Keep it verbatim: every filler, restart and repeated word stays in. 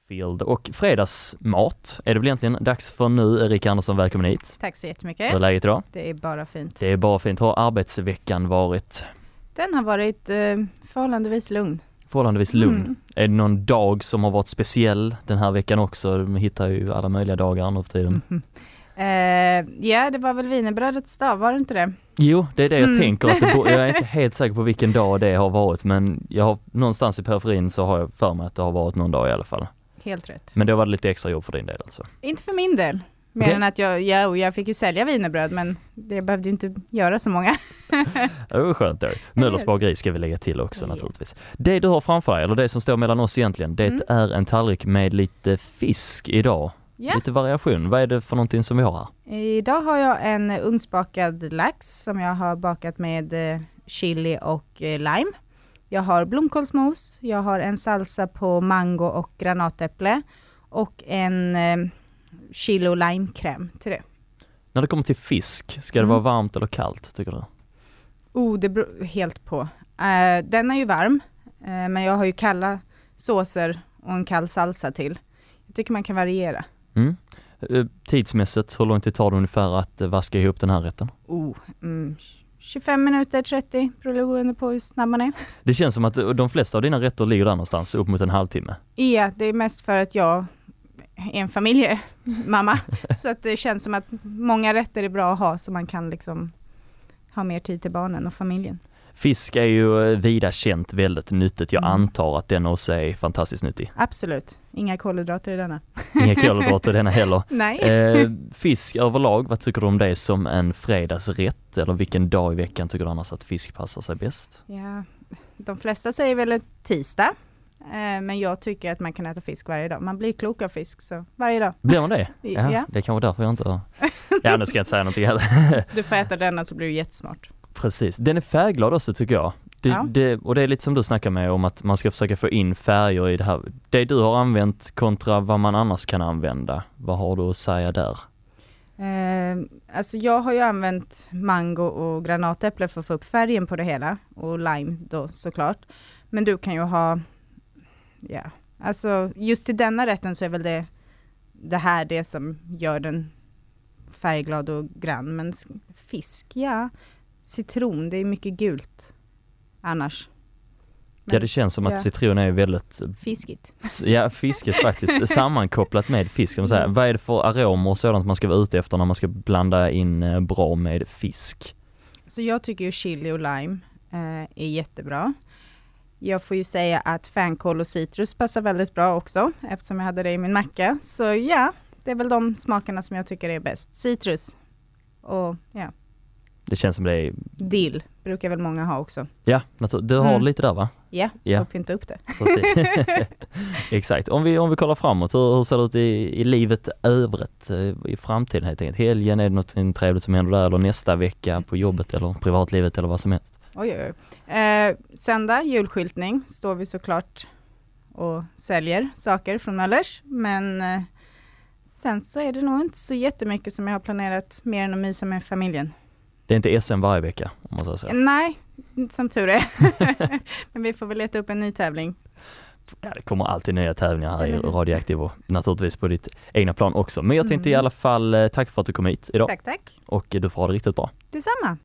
Field och fredagsmat är det väl egentligen dags för nu. Erika Andersson, välkommen hit. Tack så jättemycket. Hur är läget idag? Det är bara fint. Det är bara fint. Hur har arbetsveckan varit? Den har varit eh, förhållandevis lugn. Förhållandevis lugn. Mm. Är det någon dag som har varit speciell den här veckan också? Man hittar ju alla möjliga dagar nu för tiden. Mm. Eh, ja, det var väl wienerbrödets dag, var det inte det? Jo, det är det jag Mm. tänker. Att det bo- jag är inte helt säker på vilken dag det har varit, men jag har, någonstans i periferin så har jag för mig att det har varit någon dag i alla fall. Helt rätt. Men det var lite extra jobb för din del alltså? Inte för min del. Mer Okej. än att jag, ja, och jag fick ju sälja wienerbröd, men det behövde ju inte göra så många. Det var skönt då. Möllers bageri ska vi lägga till också Ja. naturligtvis. Det du har framför dig, eller det som står mellan oss egentligen, det Mm. är en tallrik med lite fisk idag. Ja. Lite variation. Vad är det för någonting som vi har här? Idag har jag en ugnsbakad lax som jag har bakat med eh, chili och eh, lime. Jag har blomkålsmos, jag har en salsa på mango och granatäpple och en eh, chili och limekräm till det. När det kommer till fisk, ska det Mm. vara varmt eller kallt tycker du? Oh, det beror helt på. Uh, den är ju varm, uh, men jag har ju kalla såser och en kall salsa till. Jag tycker man kan variera. Mm. Eh, Tidsmässigt, hur lång tid tar det ungefär att eh, vaska ihop den här rätten? Oh, mm, tjugofem minuter, trettio, beroende på hur snabb man är. Det känns som att eh, de flesta av dina rätter ligger där någonstans, upp mot en halvtimme. Ja, det är mest för att jag är en familjemamma. Så att det känns som att många rätter är bra att ha så man kan liksom ha mer tid till barnen och familjen. Fisk är ju eh, vida känt väldigt nyttigt. Jag Mm. antar att den också är fantastiskt nyttig. Absolut. Inga kolhydrater i denna. Inga kolhydrater i denna heller. Nej. Eh, fisk överlag, vad tycker du om det som en fredagsrätt? Eller vilken dag i veckan tycker du annars att fisk passar sig bäst? Ja, de flesta säger väl en tisdag. Eh, men jag tycker att man kan äta fisk varje dag. Man blir klok av fisk så varje dag. Blir man det? Ja, Ja. det kan vara därför jag inte har... Ja, nu ska jag inte säga någonting heller. Du får äta denna så blir du jättesmart. Precis. Den är färgglad också tycker jag. Det, Ja. det, och det är lite som du snackar med om att man ska försöka få in färger i det här. Det du har använt kontra vad man annars kan använda. Vad har du att säga där? Eh, alltså jag har ju använt mango och granatäpple för att få upp färgen på det hela. Och lime då såklart. Men du kan ju ha, ja, alltså just till denna rätten så är väl det, det här det som gör den färgglad och grann. Men s- fisk, ja. Citron, det är mycket gult annars. Ja, det känns som att ja. citron är väldigt, Fiskigt. s- ja, fisket faktiskt, sammankopplat med fisk. Kan man säga. Mm. Vad är det för aromer och sådant man ska vara ute efter när man ska blanda in eh, bra med fisk? Så jag tycker ju chili och lime eh, är jättebra. Jag får ju säga att fänkål och citrus passar väldigt bra också, eftersom jag hade det i min macka. Så ja, det är väl de smakerna som jag tycker är bäst. Citrus och ja, Det känns som det är, dill brukar väl många ha också. ja, natur- du har Mm. lite där va? Ja, Ja. får pynta upp det. Precis. Exakt. Om vi, om vi kollar framåt, hur, hur ser det ut i, i livet övrigt eh, i framtiden helt enkelt? Helgen, är det något trevligt som händer där eller nästa vecka på jobbet eller privatlivet eller vad som helst? Oj, oj, oj. Eh, söndag, julskyltning, står vi såklart och säljer saker från Möllers. Men eh, sen så är det nog inte så jättemycket som jag har planerat mer än att mysa med familjen. Det är inte S M varje vecka, om man så säger. Nej, som tur är. Men vi får väl leta upp en ny tävling. Ja, det kommer alltid nya tävlingar här i Eller hur? Radioaktiv och naturligtvis på ditt egna plan också. Men jag tänkte Mm. i alla fall eh, tack för att du kom hit idag Tack, tack. och eh, du får ha det riktigt bra. Detsamma.